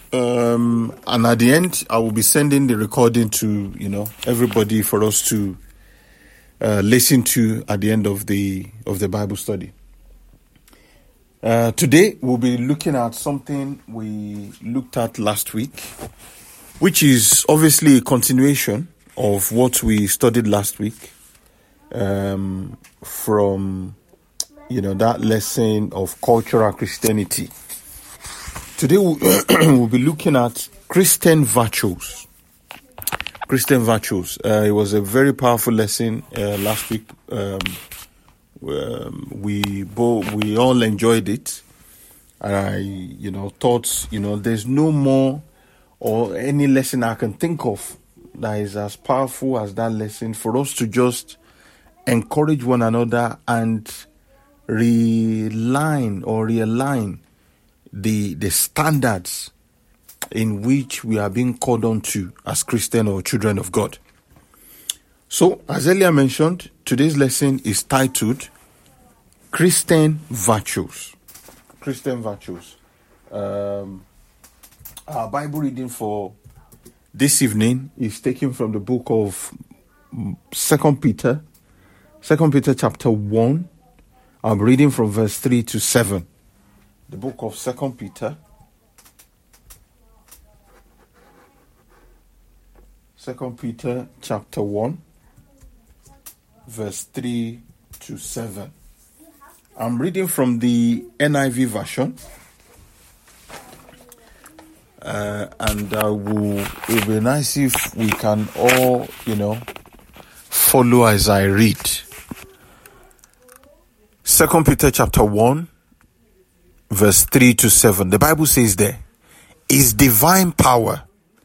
And at the end, I will be sending the recording to, everybody for us to listen to at the end of the Bible study. Today, we'll be looking at something we looked at last week, which is obviously a continuation of what we studied last week from, that lesson of cultural Christianity. Today, we'll be looking at Christian virtues. Christian virtues. It was a very powerful lesson last week. We all enjoyed it. And I, thought, there's no more or any lesson I can think of that is as powerful as that lesson for us to just encourage one another and realign the standards in which we are being called on to as Christian or children of God. So, as earlier mentioned, today's lesson is titled Christian Virtues. Christian Virtues. Our Bible reading for this evening is taken from the book of 2 Peter chapter 1. I'm reading from verse 3 to 7. The book of 2 Peter. 2 Peter chapter 1, verse 3 to 7. I'm reading from the NIV version. And it will be nice if we can all, follow as I read. 2 Peter chapter 1, verse 3 to 7. The Bible says there, His divine power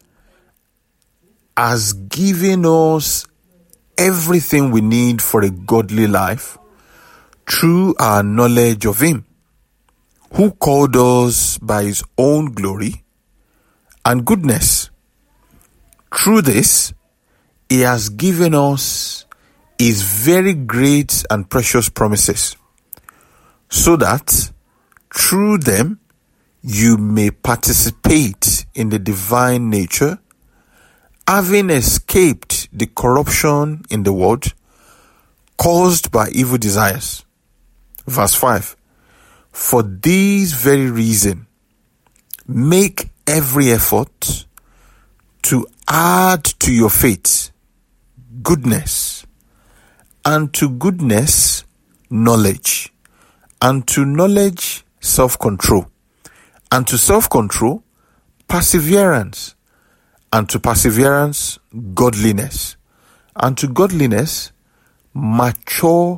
has given us everything we need for a godly life through our knowledge of Him, who called us by His own glory and goodness. Through this, He has given us His very great and precious promises, so that through them you may participate in the divine nature, having escaped the corruption in the world caused by evil desires. Verse 5. For this very reason, make every effort to add to your faith goodness, and to goodness knowledge, and to knowledge self-control, and to self-control perseverance, and to perseverance godliness, and to godliness mutual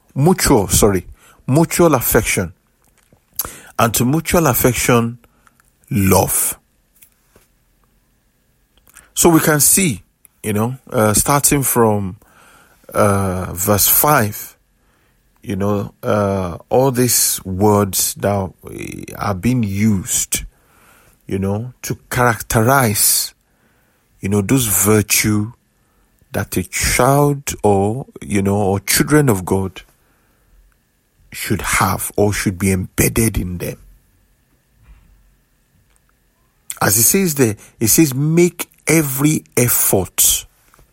affection, and to mutual affection love. So we can see, starting from verse 5, all these words that are being used, to characterize, those virtue that a child or children of God should have or should be embedded in them. As it says there, it says make every effort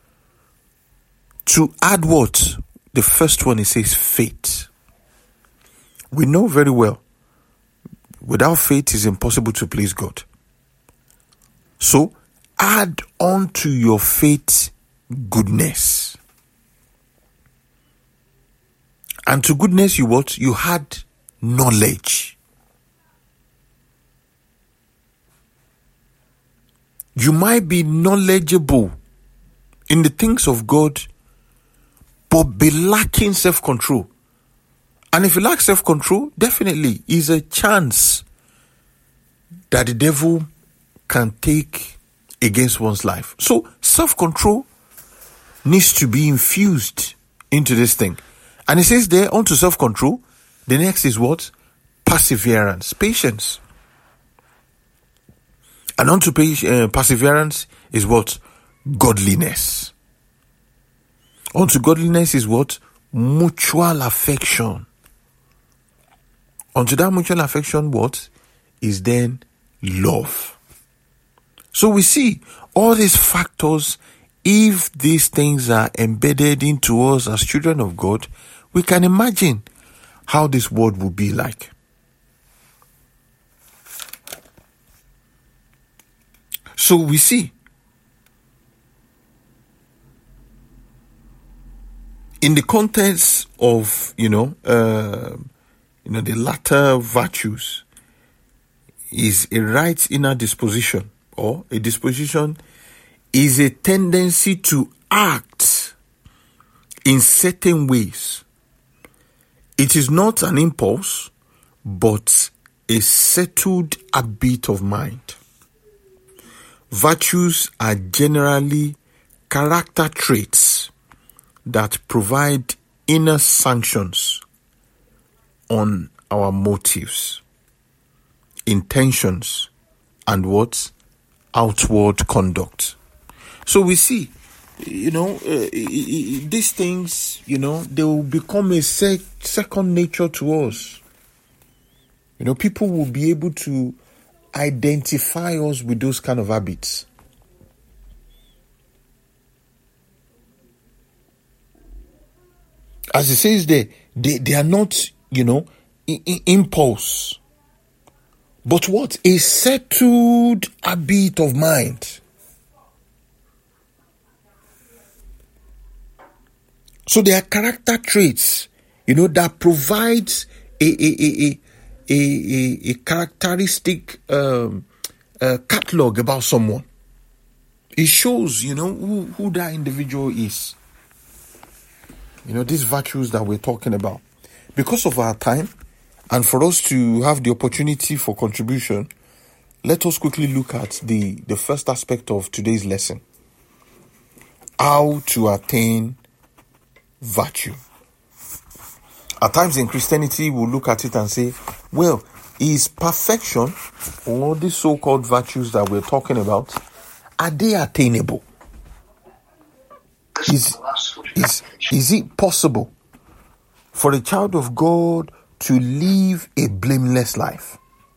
to add what? The first one, it says faith. We know very well, without faith it's impossible to please God. So, add on to your faith goodness. And to goodness you what? You had knowledge. You might be knowledgeable in the things of God, but be lacking self-control. And if you lack self-control, definitely is a chance that the devil can take against one's life. So self-control needs to be infused into this thing. And it says there, onto self-control, the next is what? Perseverance, patience. And onto perseverance is what? Godliness. Onto godliness is what? Mutual affection. Onto that mutual affection, what? Is then love. So we see all these factors. If these things are embedded into us as children of God, we can imagine how this world would be like. So we see in the context of, the latter virtues is a right inner disposition, or a disposition is a tendency to act in certain ways. It is not an impulse, but a settled habit of mind. Virtues are generally character traits that provide inner sanctions on our motives, intentions, and outward conduct. So we see, these things, they will become a second nature to us. People will be able to identify us with those kind of habits. As it says there, they are not, impulse, but what? A settled habit of mind. So they are character traits, that provides a characteristic catalog about someone. It shows, who that individual is. These virtues that we're talking about. Because of our time, and for us to have the opportunity for contribution, let us quickly look at the first aspect of today's lesson. How to attain virtue. At times in Christianity, we'll look at it and say, well, is perfection, or these so-called virtues that we're talking about, are they attainable? Is it possible for a child of God to live a blameless life?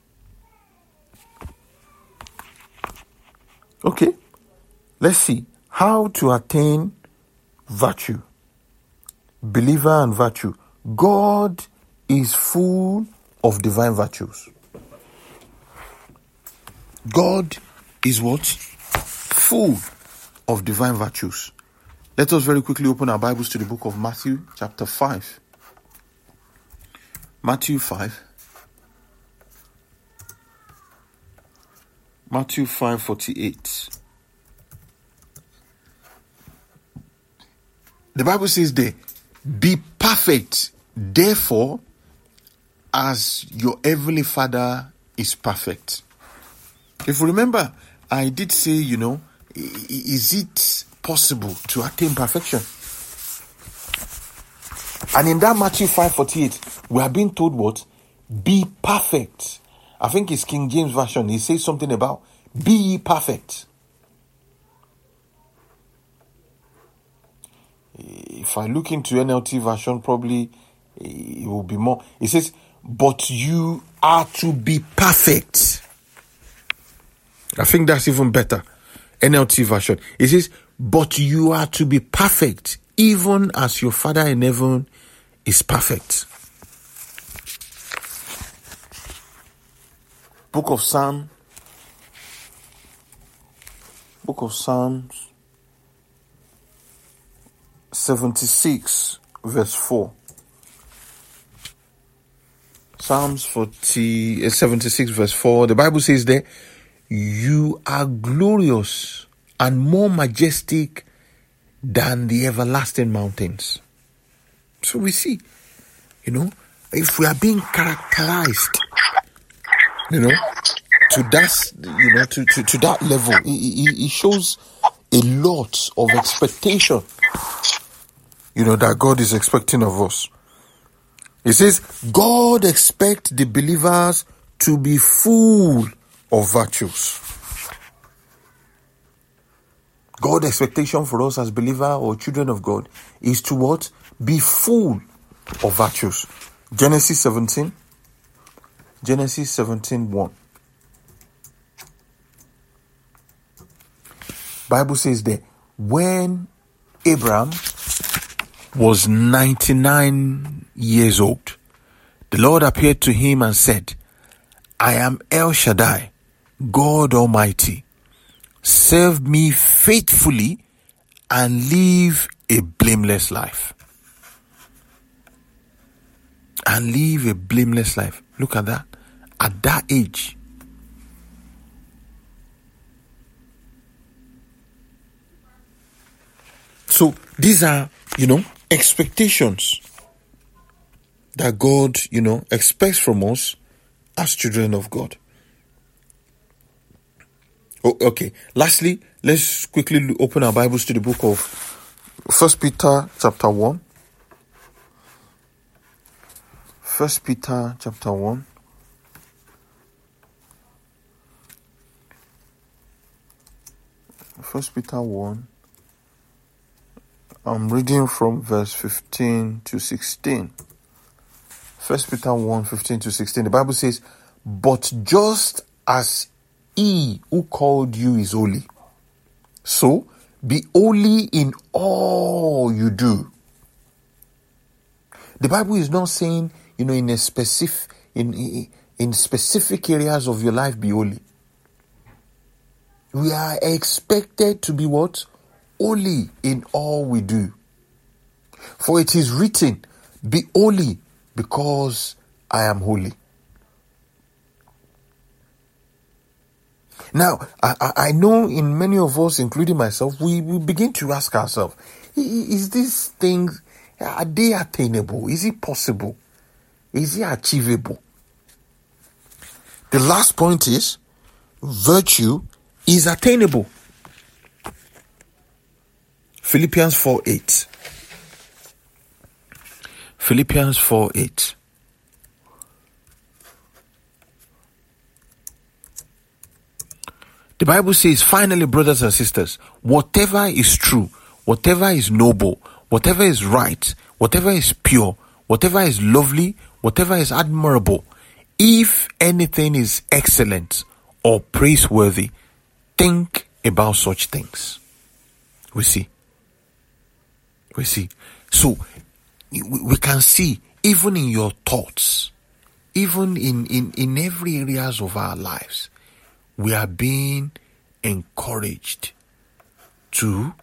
Okay, let's see how to attain virtue. Believer and virtue. God is full of divine virtues. God is what? Full of divine virtues. Let us very quickly open our Bibles to the book of Matthew, chapter 5. Matthew 5. Matthew 5:48. The Bible says there, be perfect, therefore, as your heavenly Father is perfect. If you remember, I did say, is it possible to attain perfection? And in that Matthew 5:48, we are being told what? Be perfect. I think it's King James Version. He says something about be ye perfect. If I look into NLT version, probably it will be more. It says, but you are to be perfect. I think that's even better. NLT version. It says, but you are to be perfect, even as your Father in heaven is perfect. Book of Psalms, 76, verse 4. Psalms 76, verse 4. The Bible says there, you are glorious and more majestic than the everlasting mountains. So we see, if we are being characterized, to that level, it shows a lot of expectation, that God is expecting of us. It says, God expects the believers to be full of virtues. God's expectation for us as believers or children of God is to what? Be full of virtues. Genesis 17:1. Bible says that when Abraham was 99 years old, the Lord appeared to him and said, I am El Shaddai, God Almighty. Serve me faithfully and live a blameless life. And live a blameless life. Look at that. At that age. So these are, expectations that God, expects from us as children of God. Oh, okay. Lastly, let's quickly open our Bibles to the book of 1 Peter chapter 1. 1 Peter chapter 1. First Peter 1. I'm reading from verse 15 to 16. 1 Peter 1, 15 to 16. The Bible says, but just as he who called you is holy, so be holy in all you do. The Bible is not saying, in a specific areas of your life be holy. We are expected to be what? Holy in all we do. For it is written, be holy because I am holy. Now, I know in many of us, including myself, we begin to ask ourselves, is these things, are they attainable? Is it possible? Is it achievable? The last point is, virtue is attainable. Philippians 4:8. Philippians 4:8. The Bible says, finally, brothers and sisters, whatever is true, whatever is noble, whatever is right, whatever is pure, whatever is lovely, whatever is admirable, if anything is excellent or praiseworthy, think about such things. We see. So, we can see, even in your thoughts, even in every areas of our lives, we are being encouraged to,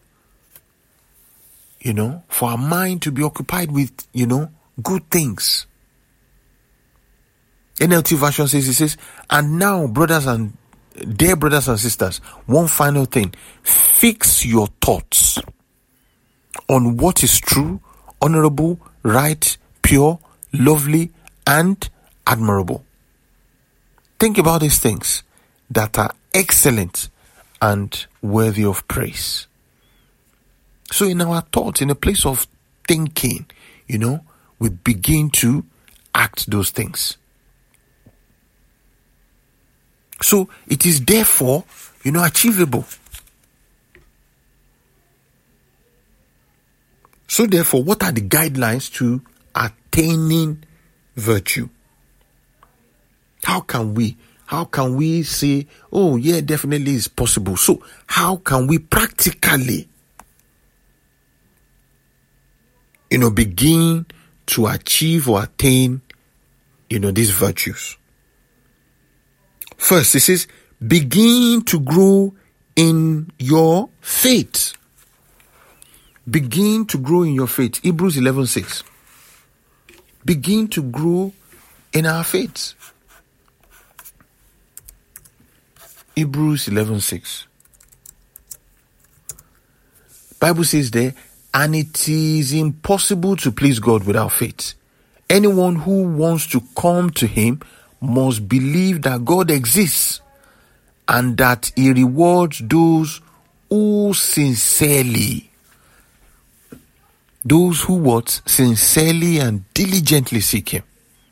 for our mind to be occupied with, good things. NLT version says, and now, dear brothers and sisters, one final thing. Fix your thoughts on what is true, honorable, right, pure, lovely, and admirable. Think about these things that are excellent and worthy of praise. So in our thoughts, in a place of thinking, we begin to act those things. So it is therefore, achievable. So therefore, what are the guidelines to attaining virtue? How can we say, oh yeah, definitely it's possible? So how can we practically, begin to achieve or attain, these virtues? First, it says, begin to grow in your faith. Begin to grow in your faith. Hebrews 11:6. Begin to grow in our faith. Hebrews 11:6. Bible says there, and it is impossible to please God without faith. Anyone who wants to come to him must believe that God exists and that he rewards those who sincerely and diligently seek him.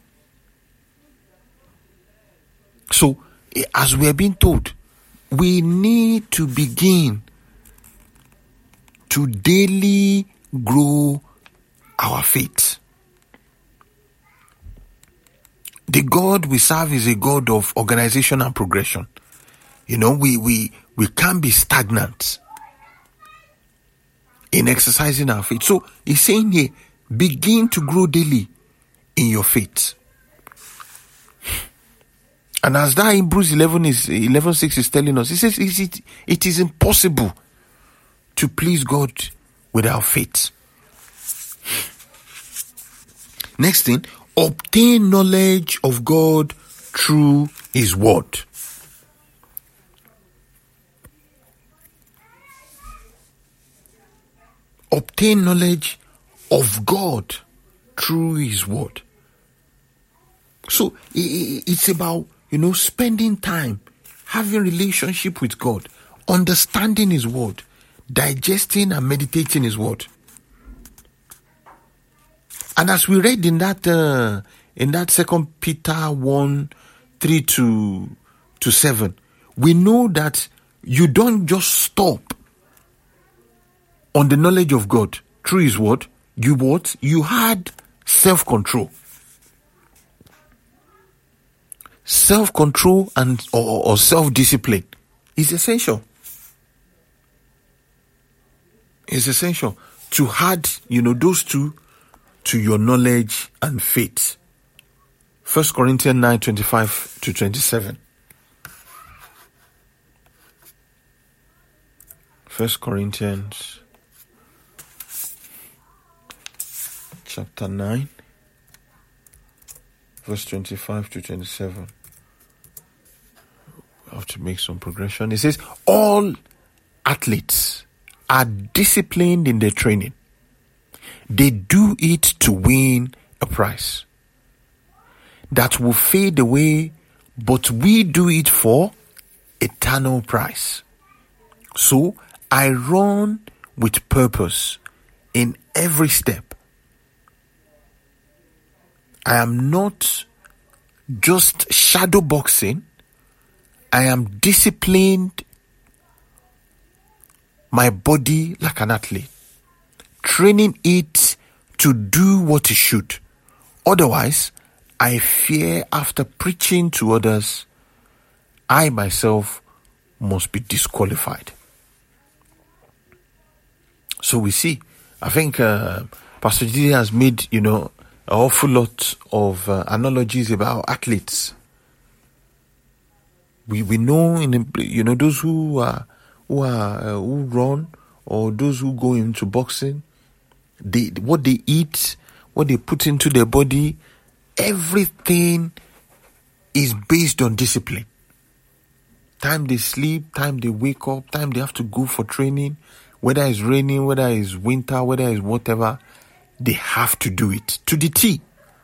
So, as we are being told, we need to begin to daily grow our faith. The God we serve is a God of organization and progression. We can't be stagnant. in exercising our faith. So he's saying here, begin to grow daily in your faith. And as that Hebrews 11:6 is telling us, he says it is impossible to please God without faith. Next thing, obtain knowledge of God through his word. Obtain knowledge of God through his word. So it's about, spending time, having relationship with God, understanding his word, digesting and meditating his word. And as we read in that 2 Peter 1:3-7, we know that you don't just stop on the knowledge of God through his word. You had self-control. Self-control and or self-discipline is essential. It's essential to add, those two to your knowledge and faith. 1 Corinthians 9:25-27. 1 Corinthians chapter 9, verse 25-27. We have to make some progression. It says, all athletes are disciplined in their training. They do it to win a prize that will fade away, but we do it for eternal prize. So I run with purpose in every step. I am not just shadow boxing. I am disciplined my body like an athlete, training it to do what it should. Otherwise, I fear after preaching to others, I myself must be disqualified. So we see, I think Pastor G has made, an awful lot of analogies about athletes. We know those who run or those who go into boxing, what they eat, what they put into their body, everything is based on discipline. Time they sleep, time they wake up, time they have to go for training, whether it's raining, whether it's winter, whether it's whatever, they have to do it to the T.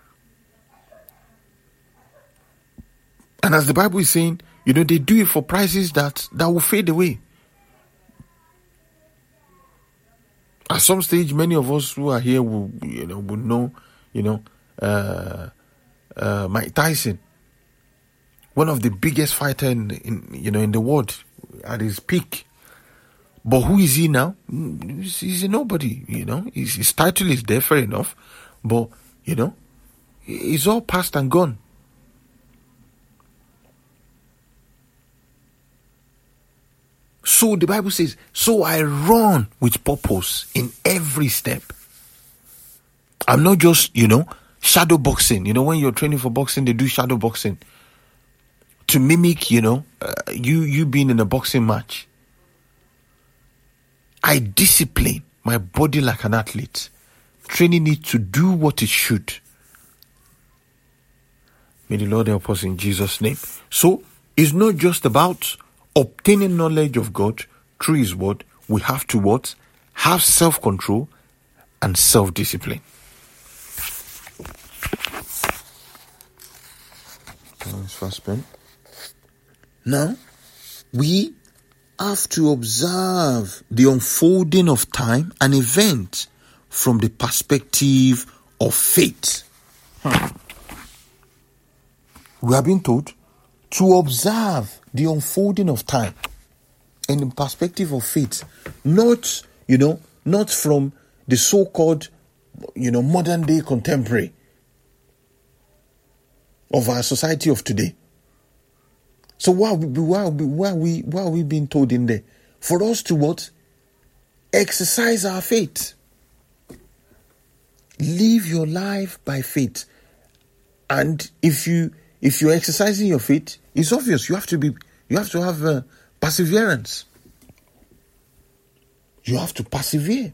And as the Bible is saying, they do it for prices that will fade away. At some stage, many of us who are here will know, Mike Tyson, one of the biggest fighters in the world at his peak. But who is he now? He's a nobody, His title is there, fair enough. But, it's all past and gone. So the Bible says, so I run with purpose in every step. I'm not just, shadow boxing. When you're training for boxing, they do shadow boxing to mimic, you being in a boxing match. I discipline my body like an athlete, training it to do what it should. May the Lord help us in Jesus' name. So it's not just about obtaining knowledge of God through his word. We have to what? Have self-control and self-discipline. Now, we have to observe the unfolding of time and events from the perspective of faith. We have been told to observe the unfolding of time in the perspective of faith, not from the so-called, modern day contemporary of our society of today. So why are we being told in there? For us to what? exercise our faith. Live your life by faith. And if you're exercising your faith, it's obvious you have to have perseverance. You have to persevere.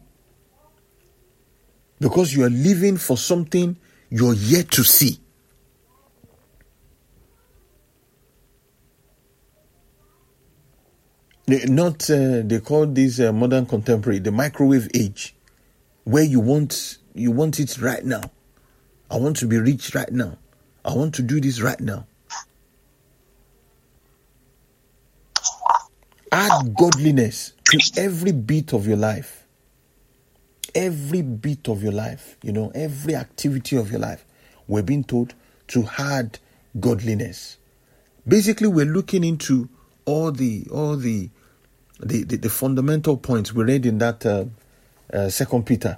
Because you are living for something you're yet to see. They call this modern contemporary, the microwave age, where you want it right now. I want to be rich right now. I want to do this right now. Add godliness to every bit of your life. Every bit of your life, every activity of your life. We're being told to add godliness. Basically, we're looking into all the fundamental points we read in that 2 Peter.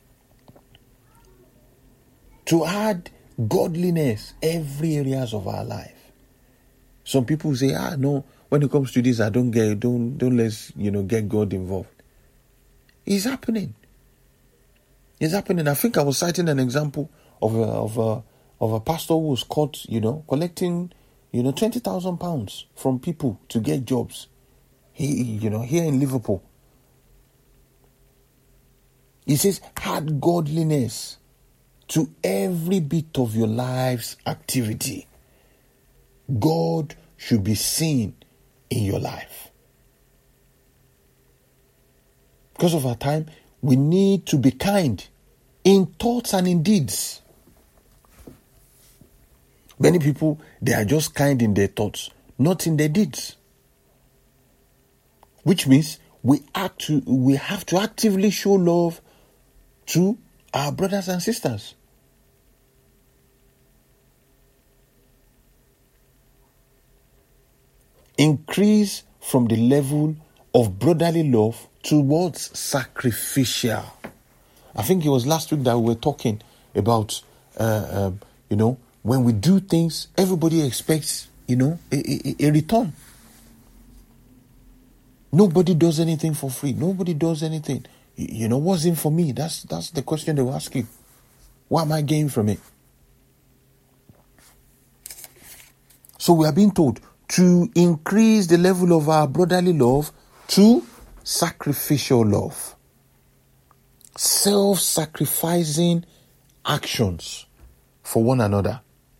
To add godliness every areas of our life. Some people say, no, when it comes to this, I don't let's get God involved. It's happening. It's happening. I think I was citing an example of a pastor who was caught, collecting, 20,000 pounds from people to get jobs. Here in Liverpool. He says, add godliness to every bit of your life's activity. God should be seen in your life. Because of our time, we need to be kind in thoughts and in deeds. Many people, they are just kind in their thoughts, not in their deeds. Which means we have to actively show love to our brothers and sisters. Increase from the level of brotherly love towards sacrificial. I think it was last week that we were talking about, when we do things, everybody expects, a return. Nobody does anything for free. Nobody does anything. What's in for me? That's the question they were asking. What am I getting from it? So we are being told to increase the level of our brotherly love to sacrificial love. Self-sacrificing actions for one another.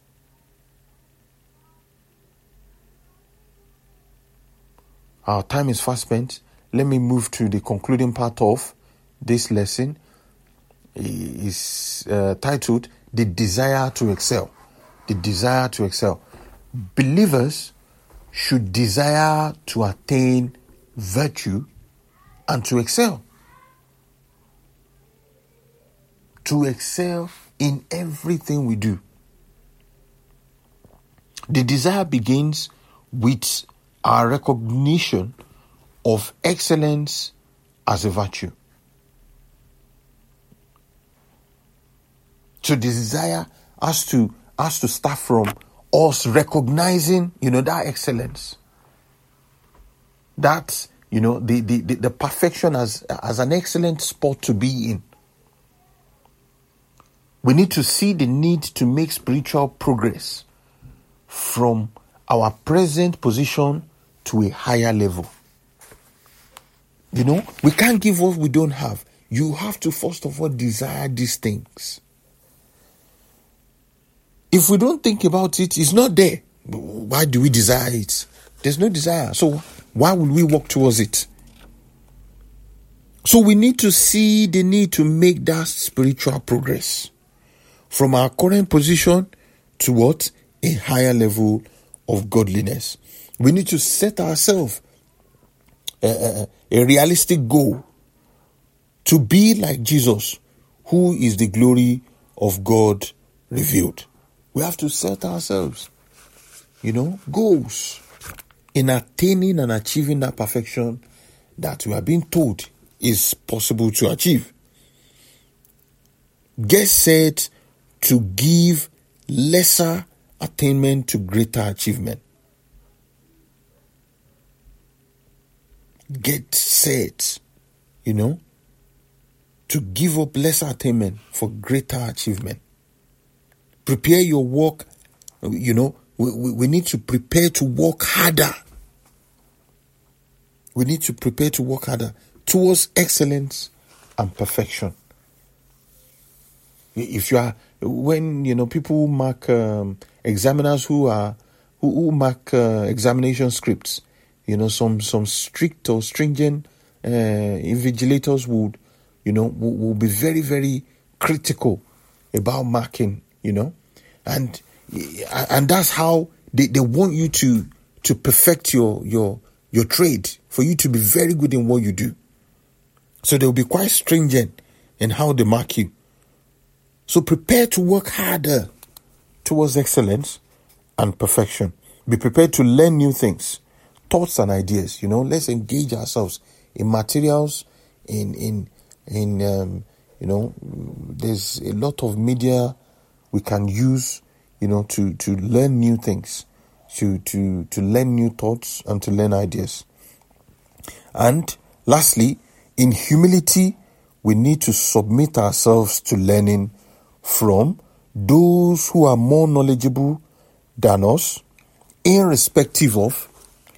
Our time is fast spent. Let me move to the concluding part of this lesson. It's titled, The Desire to Excel. The desire to excel. Believers should desire to attain virtue and to excel. To excel in everything we do. The desire begins with our recognition of excellence as a virtue. So the desire has to start from us recognizing, that excellence. That's, the perfection as an excellent spot to be in. We need to see the need to make spiritual progress from our present position to a higher level. We can't give what we don't have. You have to first of all desire these things. If we don't think about it, it's not there. Why do we desire it? There's no desire. So why will we work towards it? So we need to see the need to make that spiritual progress from our current position to what? A higher level of godliness. We need to set ourselves a realistic goal to be like Jesus, who is the glory of God revealed. We have to set ourselves, goals in attaining and achieving that perfection that we are being told is possible to achieve. Get set to give lesser attainment to greater achievement. Get set, to give up lesser attainment for greater achievement. Prepare your work. We need to prepare to work harder. We need to prepare to work harder towards excellence and perfection. If you are, when people mark examiners who mark examination scripts, some strict or stringent invigilators would be very, very critical about marking, and that's how they want you to perfect your trade, for you to be very good in what you do. So they'll be quite stringent in how they mark you. So prepare to work harder towards excellence and perfection. Be prepared to learn new things, thoughts and ideas. Let's engage ourselves in materials, there's a lot of media we can use, to learn new things, to learn new thoughts and to learn ideas. And lastly, in humility, we need to submit ourselves to learning from those who are more knowledgeable than us, irrespective of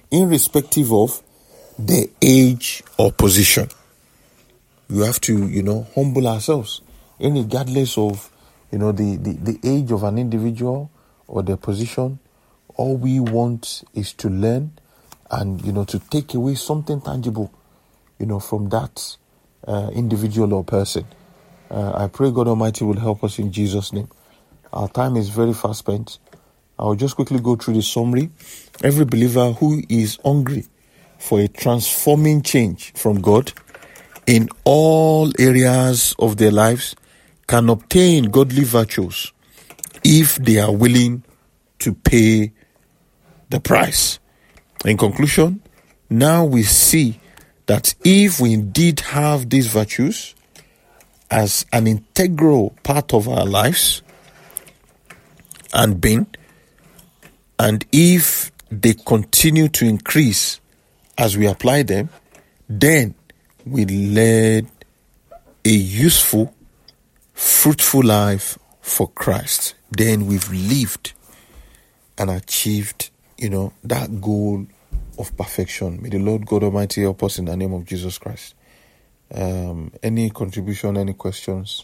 their age or position. We have to, humble ourselves, regardless of, the age of an individual or their position. All we want is to learn and, to take away something tangible, from that individual or person. I pray God Almighty will help us in Jesus' name. Our time is very fast spent. I'll just quickly go through the summary. Every believer who is hungry for a transforming change from God in all areas of their lives can obtain godly virtues if they are willing to pay the price. In conclusion, now we see that if we indeed have these virtues as an integral part of our lives, and if they continue to increase as we apply them, then we led a useful, fruitful life for Christ. Then we've lived and achieved, that goal of perfection. May the Lord God Almighty help us in the name of Jesus Christ. Any contribution, any questions,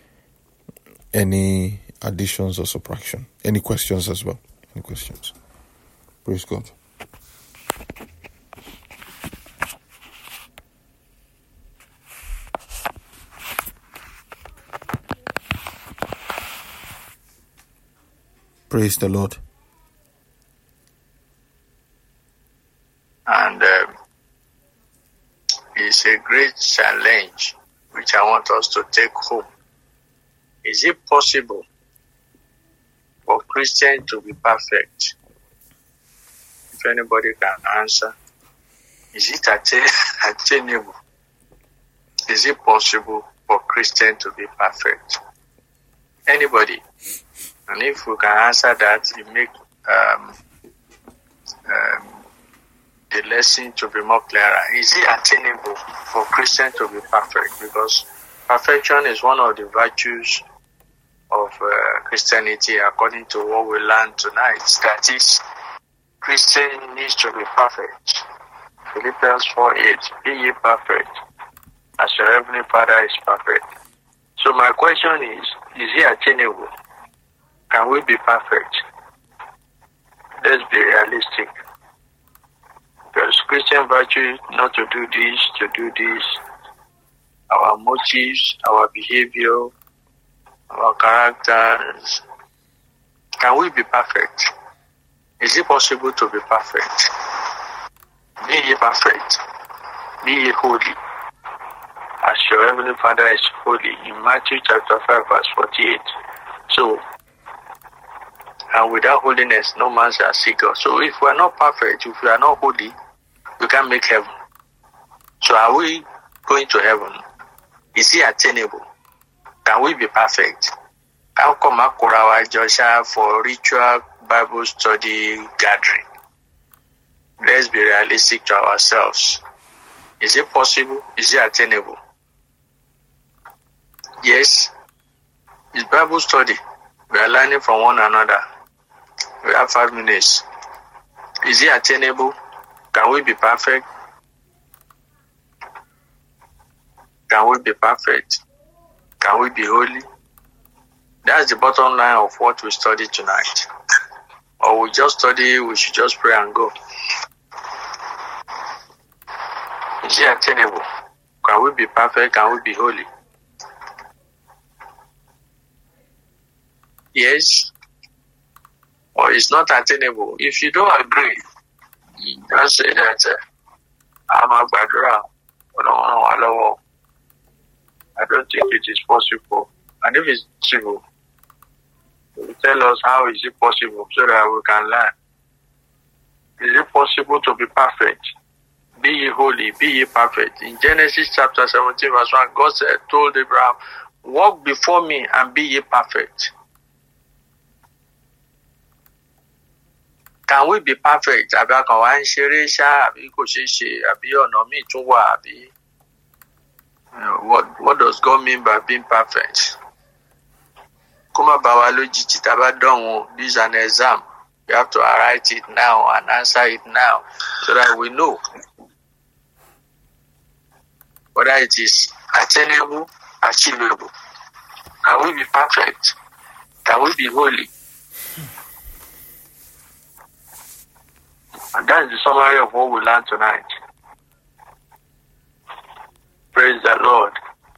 any additions or subtraction? Any questions as well? Any questions? Praise God. Praise the Lord. And it's a great challenge which I want us to take home. Is it possible for Christians to be perfect? If anybody can answer, is it attainable? Is it possible for Christians to be perfect? Anybody? And if we can answer that, it make the lesson to be more clearer. Is it attainable for Christians to be perfect? Because perfection is one of the virtues of Christianity, according to what we learned tonight. That is, Christian needs to be perfect. Philippians 4:8, be ye perfect, as your heavenly Father is perfect. So my question is it attainable? Can we be perfect? Let's be realistic. Because Christian virtue not to do this, our motives, our behavior, our characters. Can we be perfect? Is it possible to be perfect? Be ye perfect. Be ye holy, as your heavenly Father is holy, in Matthew chapter 5 verse 48. So, and without holiness, no man shall see God. So if we are not perfect, if we are not holy, we can't make heaven. So are we going to heaven? Is it attainable? Can we be perfect? How come Akurawa Joshua for ritual Bible study gathering? Let's be realistic to ourselves. Is it possible? Is it attainable? Yes, it's Bible study. We are learning from one another. We have 5 minutes. Is it attainable? Can we be perfect? Can we be perfect? Can we be holy? That's the bottom line of what we study tonight. Or we just study, we should just pray and go. Is it attainable? Can we be perfect? Can we be holy? Yes. Or it's not attainable. If you don't agree, just say that I'm a background. I don't think it is possible. And if it's possible, tell us how is it possible so that we can learn. Is it possible to be perfect? Be ye holy, be ye perfect. In Genesis chapter 17 verse 1, God told Abraham, walk before me and be ye perfect. Can we be perfect? What does God mean by being perfect? This is an exam. We have to write it now and answer it now so that we know whether it is attainable, achievable. Can we be perfect? Can we be holy? And that is the summary of what we learned tonight. Praise the Lord.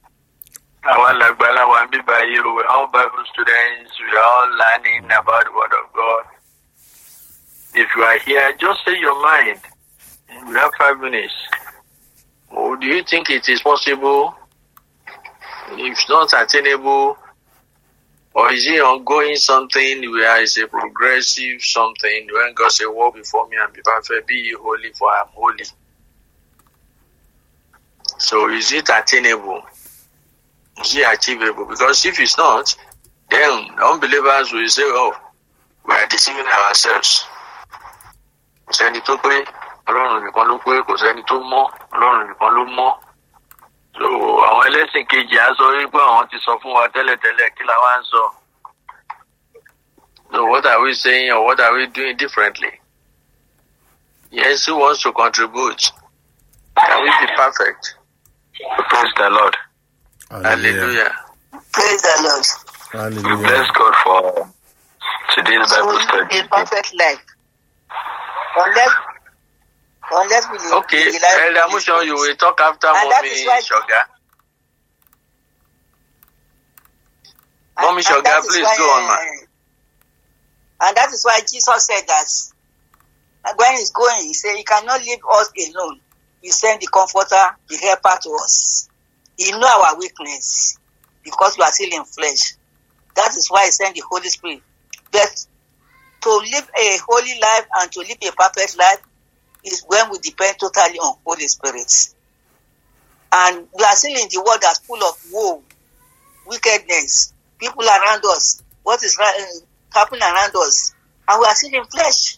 We're all Bible students. We are all learning about the Word of God. If you are here, just say your mind. We have 5 minutes. Or do you think it is possible? If not attainable, or is it ongoing something where it's a progressive something? When God says, walk before me and be perfect, be ye holy, for I am holy. So is it attainable? Is it achievable? Because if it's not, then unbelievers will say, oh, we are deceiving ourselves. So àwọn ẹlẹ́sìn kejì á sọ wípé àwọn ti sọ fún wa tẹ́lẹ̀tẹ́lẹ̀ kí la wá ń sọ. So what are we saying or what are we doing differently? Yes, who wants to contribute? Can we be perfect? Praise the Lord. Hallelujah. Praise the Lord. Hallelujah. We bless God for today's Bible study. A perfect life. Unless we okay, Elder Mushon, you will talk after Mommy Shoga. Mommy Shoga, please go on, man. And that is why Jesus said that when he's going, he said, he cannot leave us alone. He sent the Comforter, the Helper to us. He knows our weakness because we are still in flesh. That is why he sent the Holy Spirit. But to live a holy life and to live a perfect life is when we depend totally on Holy Spirit. And we are still in the world that's full of woe, wickedness, people around us, what is happening around us, and we are still in flesh.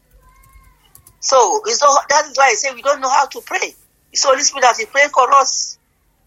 So that is why I say we don't know how to pray. It's Holy Spirit that is praying for us.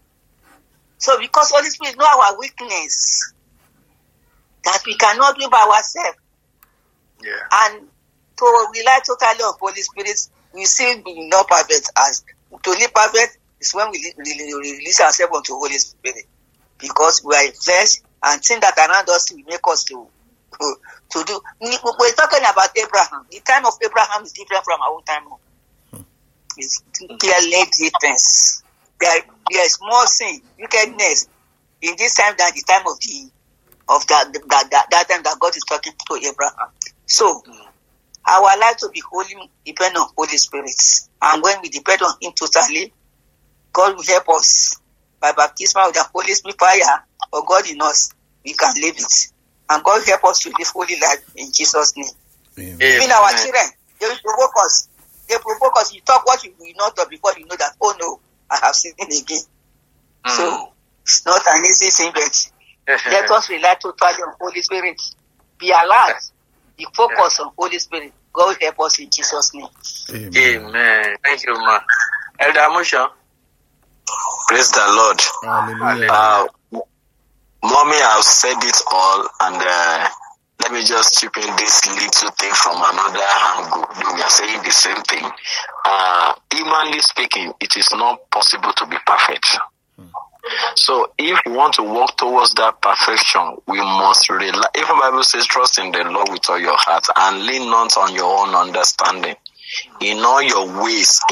So because Holy Spirit knows our weakness, that we cannot do by ourselves. Yeah. And to rely totally on Holy Spirit, we still be not perfect. As to live perfect is when we release ourselves unto Holy Spirit, because we are in flesh and things that around us will make us to do. We're talking about Abraham. The time of Abraham is different from our own time. It's clearly different. There is more sin, wickedness in this time than the time of that time that God is talking to Abraham. So our life to be holy depend on Holy Spirit. And when we depend on Him totally, God will help us by baptism of the Holy Spirit fire or God in us. We can live it. And God help us to live holy life in Jesus' name. Even our children, they will provoke us. They provoke us. You talk what you will not talk before you know that, oh no, I have sinned again. So it's not an easy thing, but let us rely totally on Holy Spirit. Be alert. Be focused on Holy Spirit. God help us in Jesus' name. Amen. Thank you, ma. Elder Musha. Praise the Lord. Hallelujah. Mommy, I've said it all, and let me just chip in this little thing from another angle. We are saying the same thing. Humanly speaking, it is not possible to be perfect. So if we want to walk towards that perfection, we must rely. Even the Bible says, trust in the Lord with all your heart and lean not on your own understanding. In all your ways,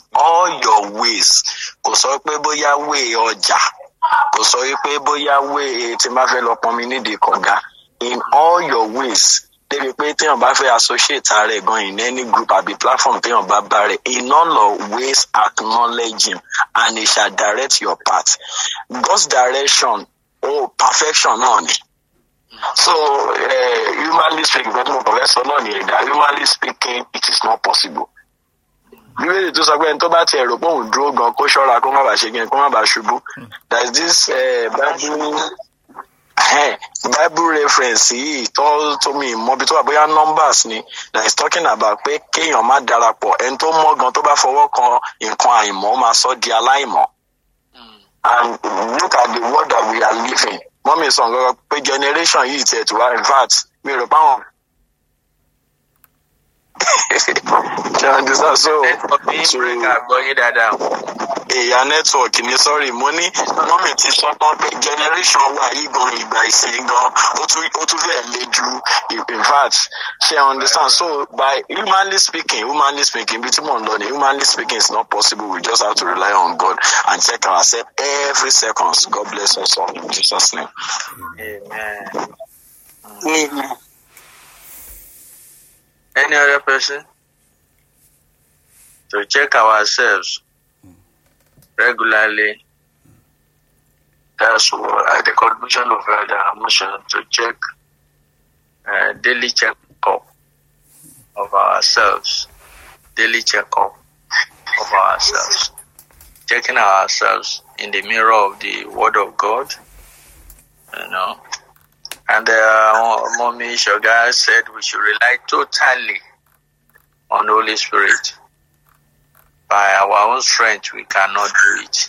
kò sọ pé bóyá way ọjà, kò sọ pé bóyá way tí máa fẹ́ lọ pọnmi nídìí kànga. In all your ways, débi pé téèyàn bá fẹ́ associate ààrẹ gan in any group àbí platform téèyàn bá bá rẹ̀, in all your ways acknowledge him and he shall direct your path. God's direction, perfection náà ni. So, humanly speaking, humanly speaking, it is not possible. There is this Bible reference to me numbers ni that is talking about pé kéèyàn má darapọ̀ ẹni tó mọ̀ gan tó bá fọwọ́ kan nǹkan àìmọ́ máa sọ di aláìmọ́. And look at the world that we are living. Mommy sọ nǹkan pé generation yìí tiẹ̀ tó wá in fact mi rò pé àwọn. Èyà network ni sorry mo ní mọ́mì ti sọ tán pé generation wa yìí gan ìgbà ìsìn gan ó tún fẹ́ le ju in fact ṣe understand. So by humanly speaking bí tí mò ń lọ ni humanly speaking is not possible. We just have to rely on God and check ourselves every second. God bless us all in Jesus' name. Amen. Amen. Any other person? To check ourselves regularly. That's what the contribution of the emotion to check daily check-up of ourselves. Daily check-up of ourselves. Checking ourselves in the mirror of the Word of God. You know. And Mommy Shoga said we should rely totally on the Holy Spirit. By our own strength, we cannot do it.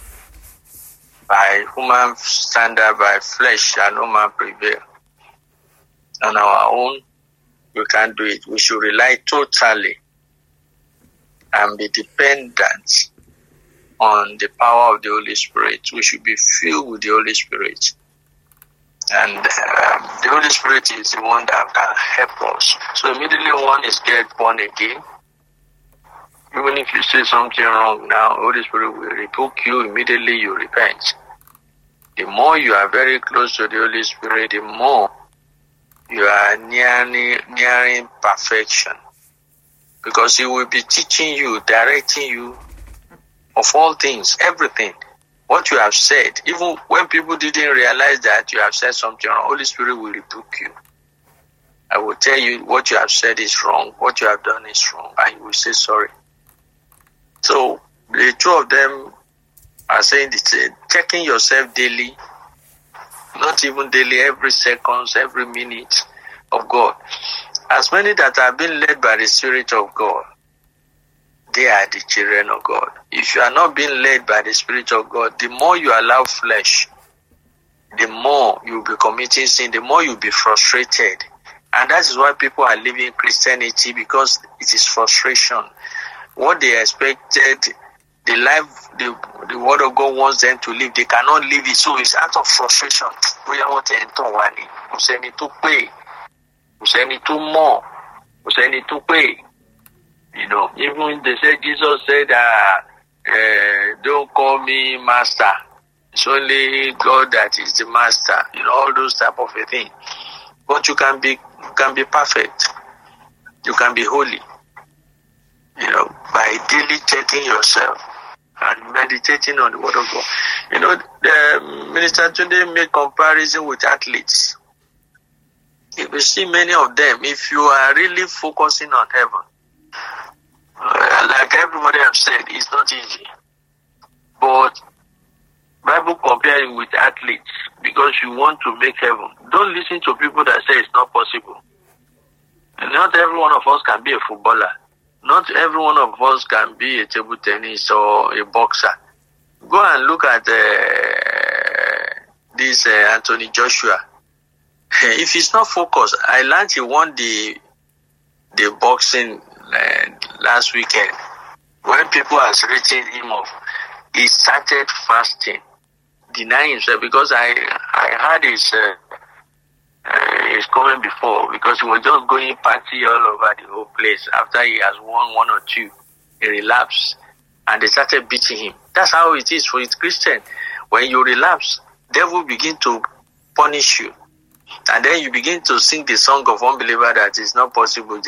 By human standard, by flesh, shall no man prevail. On our own, we can't do it. We should rely totally and be dependent on the power of the Holy Spirit. We should be filled with the Holy Spirit. And the Holy Spirit is the one that can help us. So immediately one is get born again. Even if you say something wrong now, Holy Spirit will rebuke you. Immediately you repent. The more you are very close to the Holy Spirit, the more you are nearing perfection. Because He will be teaching you, directing you of all things, everything. What you have said, even when people didn't realize that you have said something wrong, Holy Spirit will rebuke you. I will tell you what you have said is wrong, what you have done is wrong, and you will say sorry. So the two of them are saying checking yourself daily, not even daily, every second, every minute of God. As many that have been led by the Spirit of God, they are the children of God. If you are not being led by the Spirit of God, the more you allow flesh, the more you will be committing sin, the more you will be frustrated. And that is why people are leaving Christianity, because it is frustration. What they expected, the life, the Word of God wants them to live, they cannot live it. So it's out of frustration. We are not to pay. You know, even they said, Jesus said, don't call me master. It's only God that is the master. You know, all those type of a thing. But you can be perfect. You can be holy. You know, by daily checking yourself and meditating on the Word of God. You know, the Minister today made comparison with athletes. If you see many of them, if you are really focusing on heaven, like everybody have said, it's not easy. But Bible comparing with athletes because you want to make heaven. Don't listen to people that say it's not possible. And not every one of us can be a footballer. Not every one of us can be a table tennis or a boxer. Go and look at the this Anthony Joshua. If he's not focused, I learned he won the boxing last weekend. When people are written him off, he started fasting, denying himself, because I heard his comment before, because he was just going party all over the whole place. After he has won 1 or 2, he relapsed, and they started beating him. That's how it is for a Christian. When you relapse, devil begin to punish you. And then you begin to sing the song of unbeliever that is not possible.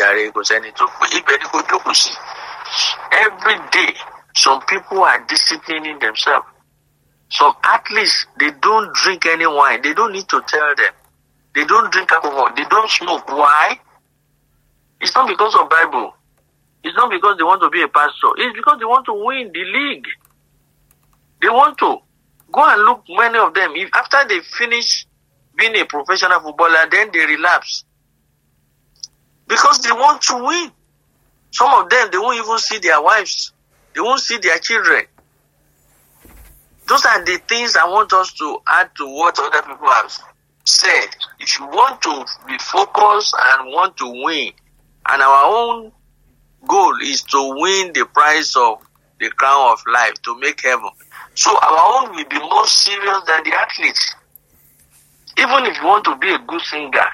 Every day, some people are disciplining themselves. Some athletes, they don't drink any wine. They don't need to tell them. They don't drink alcohol. They don't smoke. Why? It's not because of Bible. It's not because they want to be a pastor. It's because they want to win the league. They want to. Go and look, many of them, if after they finish being a professional footballer, then they relapse. Because they want to win. Some of them, they won't even see their wives. They won't see their children. Those are the things I want us to add to what other people have said. If you want to be focused and want to win, and our own goal is to win the prize of the crown of life, to make heaven. So our own will be more serious than the athletes. Even if you want to be a good singer,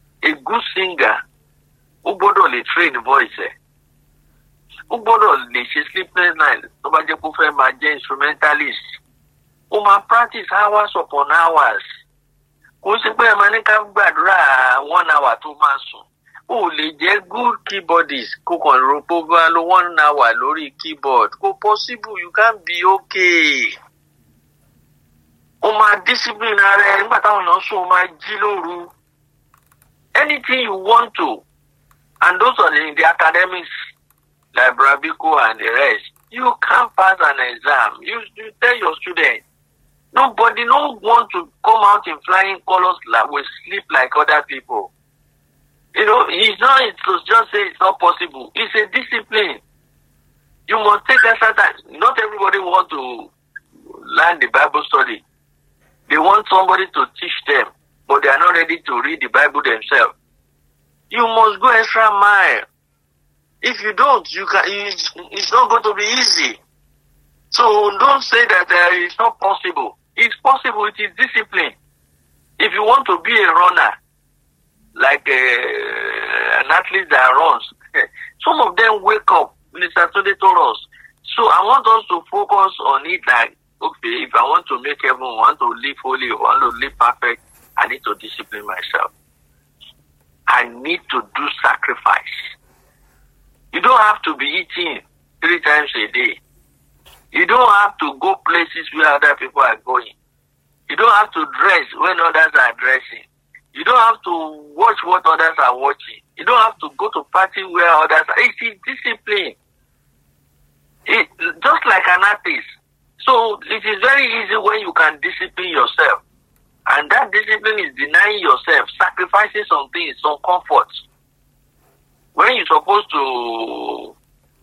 who gbọ́dọ̀ train voice, who gbọ́dọ̀ sleepless night, tó bá jẹ́ kó fẹ́ máa jẹ́ instrumentalist, who máa practice hours upon hours. Kò sí pé ẹ máa ní ká gbàdúrà 1 hour tó máa sùn. Ó lè jẹ́ good keyboardist, kó kàn ro pé bá lo 1 hour lórí keyboard. Kò possible, you can't be okay. Ó máa discipline ara ẹ nígbà táwọn èèyàn sùn, ó máa jí lóru. Anything you want to, and those are in the academics, like Brabiko and the rest, you can't pass an exam. You tell your students, nobody want to come out in flying colors with sleep like other people. You know, it's not to just say it's not possible. It's a discipline. You must take extra time. Not everybody want to learn the Bible study. They want somebody to teach them, but they are not ready to read the Bible themselves. You must go extra mile. If you don't, it's not going to be easy. So don't say that it's not possible. It's possible. It is discipline. If you want to be a runner, like an athlete that runs, some of them wake up, Minister Tunde told us. So I want us to focus on it like, okay, if I want to make heaven, I want to live holy, I want to live perfect, I need to discipline myself. I need to do sacrifice. You don't have to be eating 3 times a day. You don't have to go places where other people are going. You don't have to dress when others are dressing. You don't have to watch what others are watching. You don't have to go to party where others are. It is discipline. Just like an artist. So it is very easy when you can discipline yourself. And that discipline is denying yourself, sacrificing some things, some comforts. When you're supposed to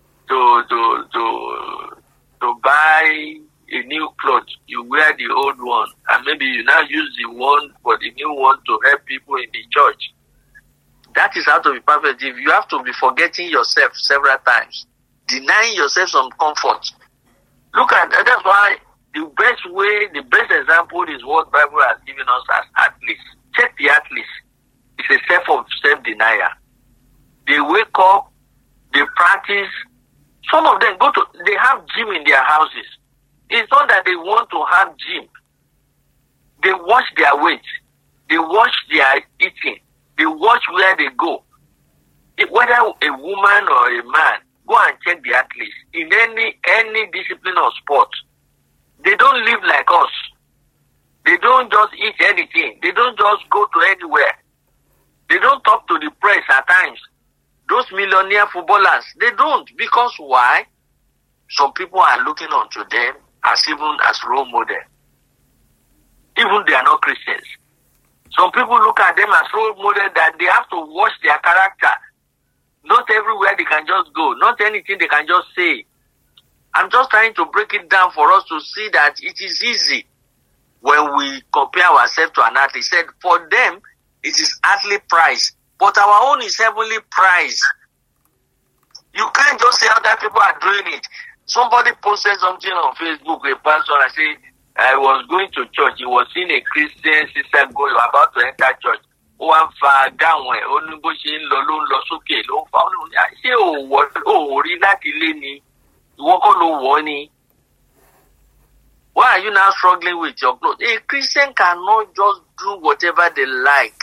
buy a new cloth, you wear the old one, and maybe you now use the one for the new one to help people in the church. That is how to be perfect. If you have to be forgetting yourself several times, denying yourself some comfort. Look at that's why the best example is what Bible has given us as athletes. Check the athletes. It's a self-denial. They wake up, they practice. Some of them they have gym in their houses. It's not that they want to have gym. They watch their weight. They watch their eating. They watch where they go. Whether a woman or a man, go and check the athletes in any discipline or sport. They don't live like us. They don't just eat anything. They don't just go to anywhere. They don't talk to the press at times. Those millionaire footballers, they don't. Because why? Some people are looking onto them as role model. Even they are not Christians. Some people look at them as role model that they have to watch their character. Not everywhere they can just go. Not anything they can just say. I'm just trying to break it down for us to see that it is easy. when we compare ourselves to an athlete. He said, for them, it is earthly prize, but our own is heavenly prize. You can't just say other people are doing it. Somebody posted something on Facebook, a pastor, I say, I was going to church. He was seeing a Christian sister going about to enter church. One far down where only bushing lolun losuke lo found. I say, oh, what? Oh, relati leni. You walk on warning. Why are you now struggling with your clothes? A Christian cannot just do whatever they like.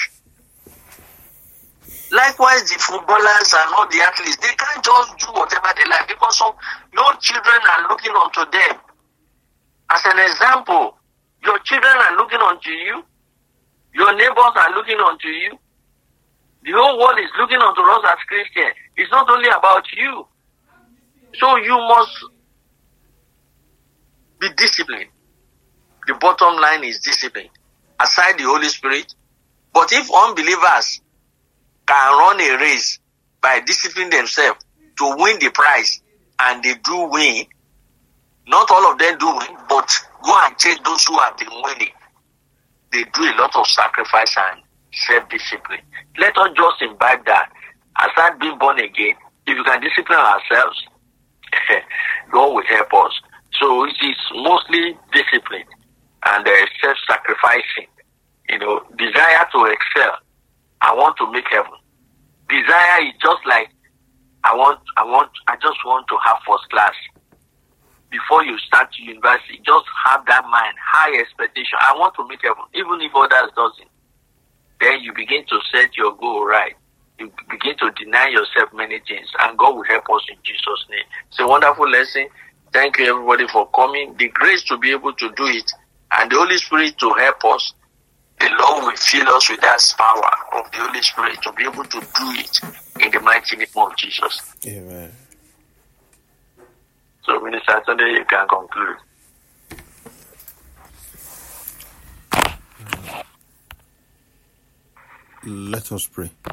Likewise, the footballers and all the athletes, they can't just do whatever they like because your children are looking onto them. As an example, your children are looking onto you. Your neighbors are looking onto you. The whole world is looking onto us as Christians. It's not only about you. So you must be disciplined. The bottom line is discipline. Aside the Holy Spirit. But if unbelievers can run a race by disciplining themselves to win the prize, and they do win, not all of them do win, but go and check those who have been winning. They do a lot of sacrifice and self-discipline. Let us just imbibe that. Aside being born again, if you can discipline ourselves, God will help us. So it is mostly discipline and self-sacrificing. Desire to excel. I want to make heaven. Desire is just like I just want to have first class. Before you start university, just have that mind, high expectation. I want to make heaven, even if others doesn't. Then you begin to set your goal right. You begin to deny yourself many things, and God will help us in Jesus' name. It's a wonderful lesson. Thank you, everybody, for coming. The grace to be able to do it, and the Holy Spirit to help us. The Lord will fill us with that power of the Holy Spirit to be able to do it in the mighty name of Jesus. Amen. So, Minister Sunday, you can conclude. Let us pray.